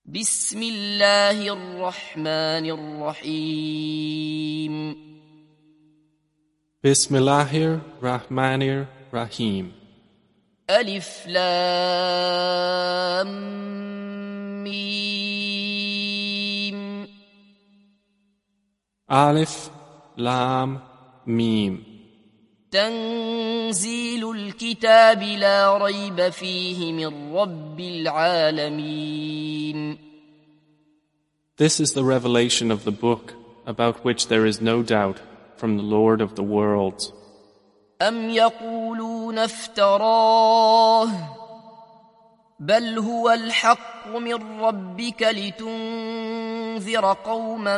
بسم الله الرحمن الرحيم Bismillahir Rahmanir Rahim. ألف لام ميم Alif Lam Mim. تنزيل الكتاب لا ريب فيه من رب العالمين. This is the revelation of the book about which there is no doubt from the Lord of the worlds. أم يقولون افتراه بل هو الحق من ربك لتنذر قوما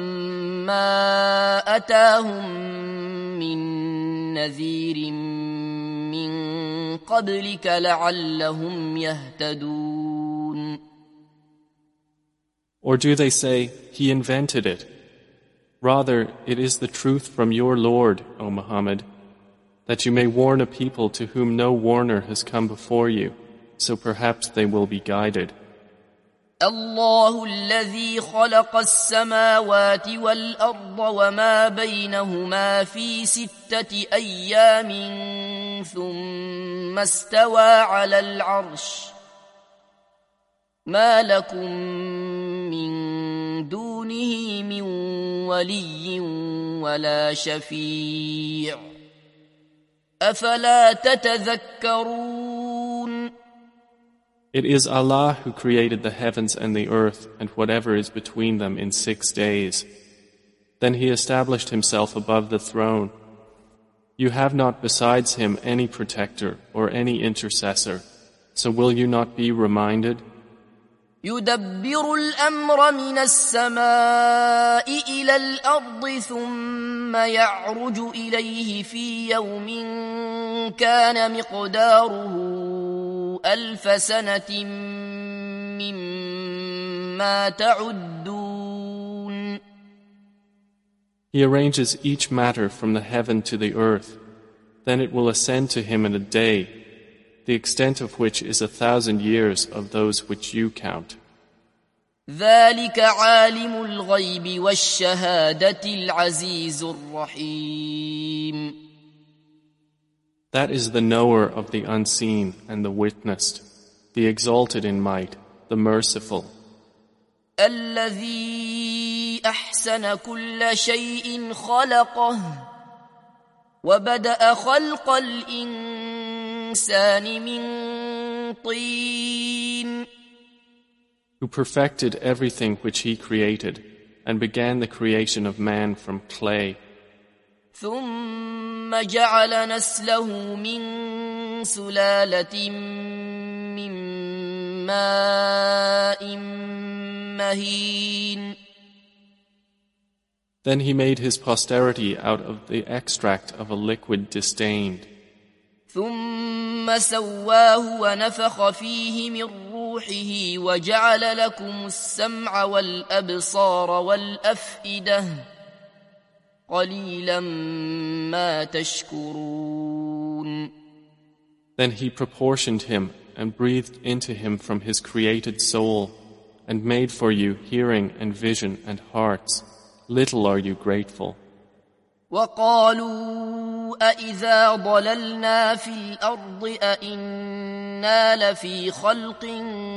ما أتاهم من نذير من قبلك لعلهم يهتدون. Or do they say, He invented it? Rather, it is the truth from your Lord, O Muhammad, that you may warn a people to whom no warner has come before you, so perhaps they will be guided. الله الذي خلق السماوات والأرض وما بينهما في 6 أيام ثم استوى على العرش ما لكم من دونه من ولي ولا شفيع أفلا تتذكرون. It is Allah who created the heavens and the earth and whatever is between them in 6 days. Then He established Himself above the throne. You have not besides Him any protector or any intercessor, so will you not be reminded? يدبر الأمر من السماء إلى الأرض ثم يعرج إليه في يوم كان مقداره 1000 سنة مما تعدون. He arranges each matter from the heaven to the earth. Then it will ascend to Him in a day, the extent of which is 1,000 years of those which you count. ذلك عالم الغيب والشهادة العزيز الرحيم. That is the knower of the unseen and the witnessed, the exalted in might, the merciful. الذي أحسن كل شيء خلقه وبدأ خلق الإنسان من طين. Who perfected everything which He created and began the creation of man from clay. ثم جعل نسله من سلالة من ماء مهين. Then He made His posterity out of the extract of a liquid disdained. ثم سواه ونفخ فيه من روحه وجعل لكم السمع والأبصار والأفئدة قليلا ما تشكرون. Then He proportioned Him and breathed into Him from His created soul and made for you hearing and vision and hearts. Little are you grateful. وقالوا أإذا ضللنا في الأرض أإنا لفي خلق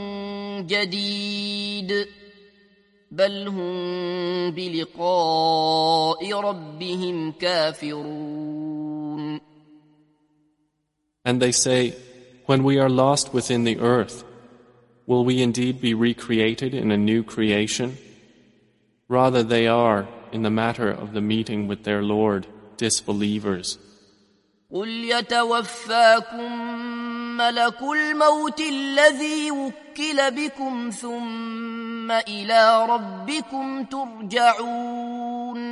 جديد بل هم بلقاء ربهم كافرون. And they say, when we are lost within the earth, will we indeed be recreated in a new creation? Rather they are, in the matter of the meeting with their Lord, disbelievers. قل يتوفاكم ملك الموت الذي وكل بكم ثم إلى ربكم ترجعون.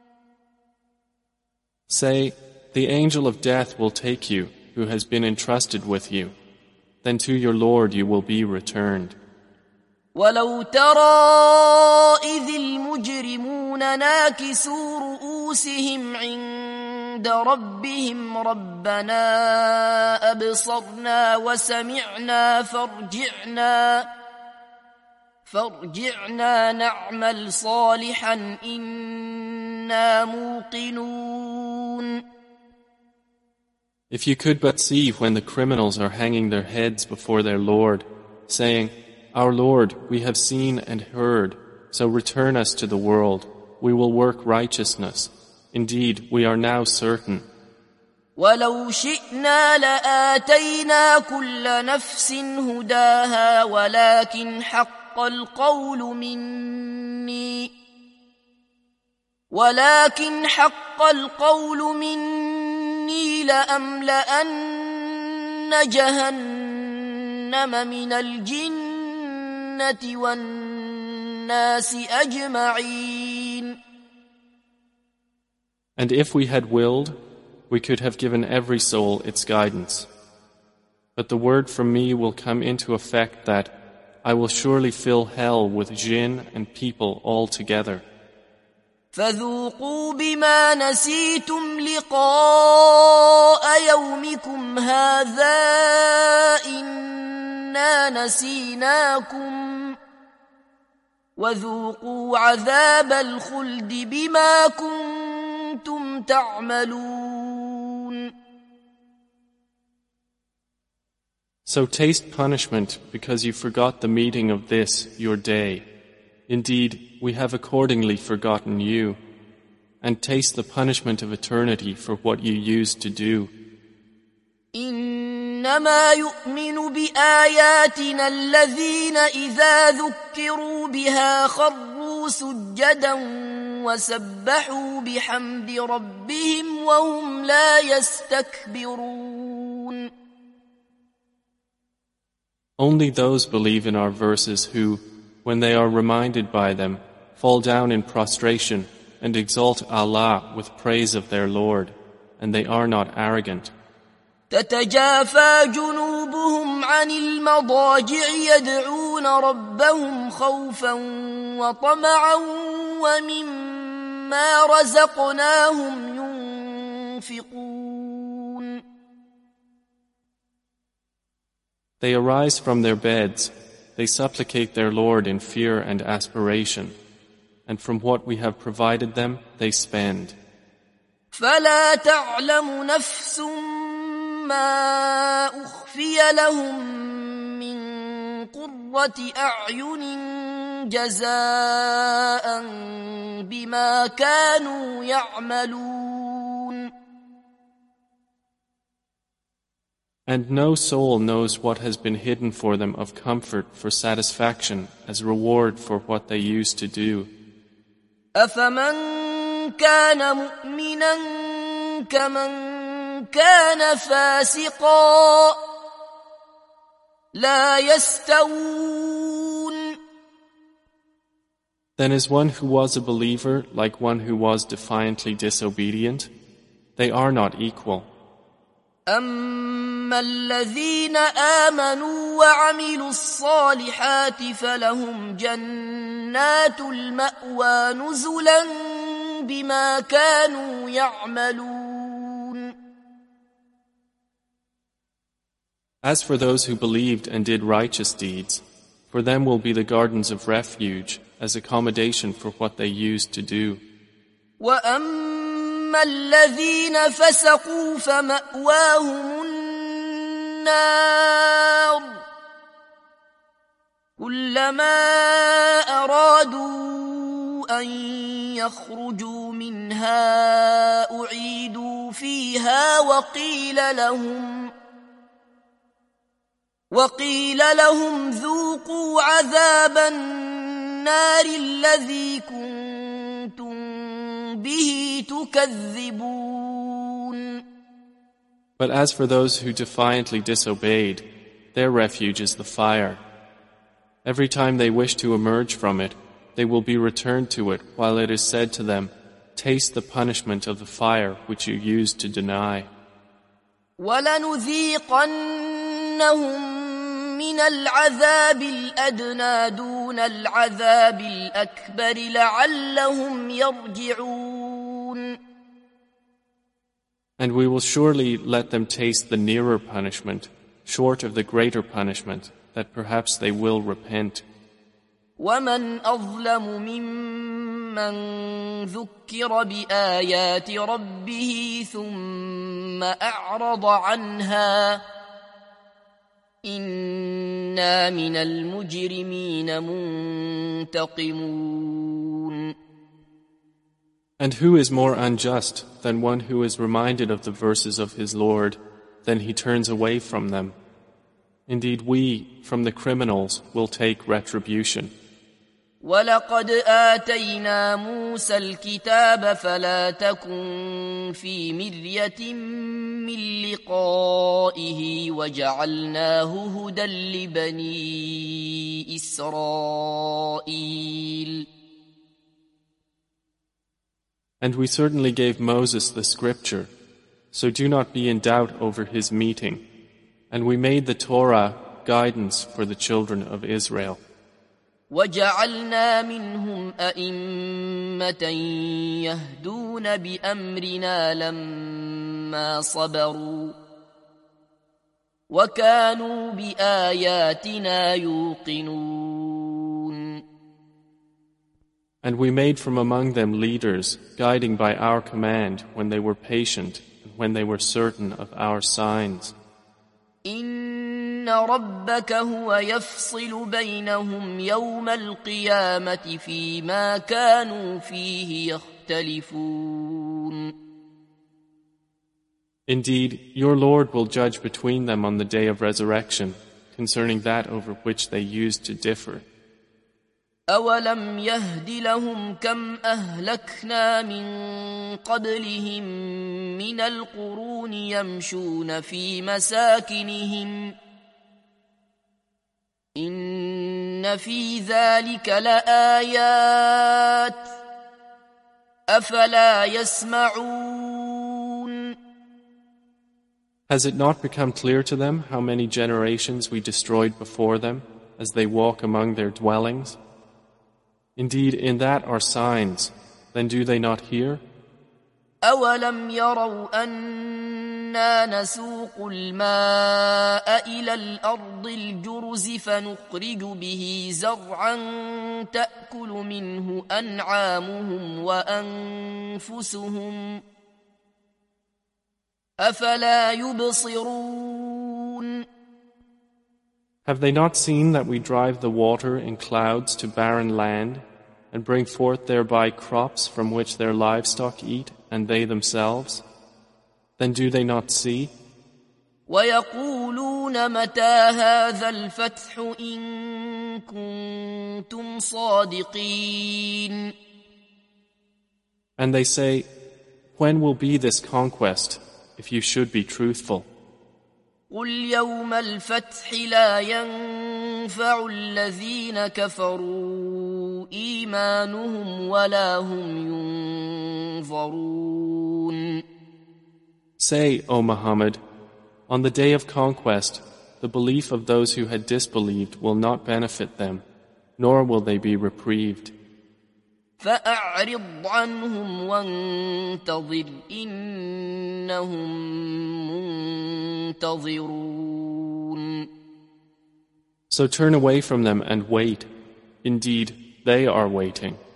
Say, the angel of death will take you, who has been entrusted with you. Then to your Lord you will be returned. ولو ترى إذ المجرمون ناكسوا رؤوسهم عند ربهم ربنا أبصرنا وسمعنا فارجعنا نعمل صالحا إنا موقنون. If you could but see when the criminals are hanging their heads before their Lord, saying, Our Lord, we have seen and heard, so return us to the world. We will work righteousness. Indeed, we are now certain. ولو شئنا لآتينا كل نفس هداها ولكن حق القول مني لأملأن جهنم من الجنة والناس أجمعين. And if we had willed, we could have given every soul its guidance. But the word from me will come into effect that I will surely fill hell with jinn and people all together. فذوقوا بما نسيتم لقاء يومكم هذا إنا نسيناكم وذوقوا عذاب الخلد بما كنتم تعملون. So taste punishment because you forgot the meeting of this, your day. Indeed, we have accordingly forgotten you. And taste the punishment of eternity for what you used to do. إنما يؤمن بآياتنا الذين إذا ذكروا بها خروا سجدا وسبحوا بحمد ربهم وهم لا يستكبرون. Only those believe in our verses who, when they are reminded by them, fall down in prostration and exalt Allah with praise of their Lord, and they are not arrogant. تتجافى جنوبهم عن المضاجع يدعون ربهم خوفا وطمعا ومما رزقناهم ينفقون. They arise from their beds, they supplicate their Lord in fear and aspiration, and from what we have provided them, they spend. فلا تعلم نفس ما أخفي لهم من قرة أعين جزاء بما كانوا يعملون. And no soul knows what has been hidden for them of comfort for satisfaction as reward for what they used to do. أفمن كان مؤمنا كمن كان فاسقا لا يستوون. Then is one who was a believer like one who was defiantly disobedient? They are not equal. أما الذين آمنوا وعملوا الصالحات فلهم جنات المأوى نزلا بما كانوا يعملون. As for those who believed and did righteous deeds, for them will be the gardens of refuge as accommodation for what they used to do. وأما الذين فسقوا فمأواهم النار كلما أرادوا أن يخرجوا منها أعيدوا فيها وقيل لهم ذوقوا عذاب النار الذي كنتم به تكذبون. But as for those who defiantly disobeyed, their refuge is the fire. Every time they wish to emerge from it, they will be returned to it while it is said to them, taste the punishment of the fire which you used to deny. وَلَنُذِيقَنَّهُمْ من العذاب الأدنى دون العذاب الأكبر لعلهم يرجعون. And we will surely let them taste the nearer punishment, short of the greater punishment, that perhaps they will repent. ومن أظلم ممن ذكر بآيات ربه ثم أعرض عنها إنا من المجرمين منتقمون. And who is more unjust than one who is reminded of the verses of his Lord, then he turns away from them? Indeed, we, from the criminals, will take retribution. وَلَقَدْ آتَيْنَا مُوسَى الْكِتَابَ فَلَا تَكُنْ فِي مِرْيَةٍ مِّن لِقَائِهِ وَجَعَلْنَاهُ هُدًى لِبَنِي إِسْرَائِيلَ. And we certainly gave Moses the scripture, so do not be in doubt over his meeting. And we made the Torah guidance for the children of Israel. وَجَعَلْنَا مِنْهُمْ أَئِمَّةً يَهْدُونَ بِأَمْرِنَا لَمَّا صَبَرُوا وَكَانُوا بِآيَاتِنَا يُوقِنُونَ. And we made from among them leaders, guiding by our command when they were patient and when they were certain of our signs. إِنَّ رَبَّكَ هُوَ يَفْصِلُ بَيْنَهُمْ يَوْمَ الْقِيَامَةِ فِيمَا كَانُوا فِيهِ يَخْتَلِفُونَ. Indeed, your Lord will judge between them on the day of resurrection concerning that over which they used to differ. أَوَلَمْ يَهْدِ لَهُمْ كَمْ أَهْلَكْنَا مِنْ قَبْلِهِمْ مِنَ الْقُرُونِ يَمْشُونَ فِي مَسَاكِنِهِمْ إِنَّ فِي ذَلِكَ لَآيَاتٍ أَفَلَا يَسْمَعُونَ. Has it not become clear to them how many generations we destroyed before them as they walk among their dwellings? Indeed, in that are signs. Then do they not hear? أَوَلَمْ يَرَوْا أَنَّا نَسُوقُ الْمَاءَ إِلَى الْأَرْضِ الْجُرُزِ فَنُخْرِجُ بِهِ زَرْعًا تَأْكُلُ مِنْهُ أَنْعَامُهُمْ وَأَنْفُسُهُمْ أَفَلَا يُبْصِرُونَ. Have they not seen that we drive the water in clouds to barren land and bring forth thereby crops from which their livestock eat and they themselves? Then do they not see? وَيَقُولُونَ مَتَى هَذَا الْفَتْحُ إِن كُنتُمْ صَادِقِينَ. And they say, when will be this conquest, if you should be truthful? قُلْ يَوْمَ الْفَتْحِ لَا يَنفَعُ الَّذِينَ كَفَرُوا إِيمَانُهُمْ وَلَا هُمْ يُنظَرُونَ. Say, O Muhammad, on the day of conquest, the belief of those who had disbelieved will not benefit them, nor will they be reprieved. فَأَعْرِضْ عَنْهُمْ وَانْتَظِرْ إِنَّهُمْ مُنْتَظِرُونَ. So turn away from them and wait. Indeed, they are waiting.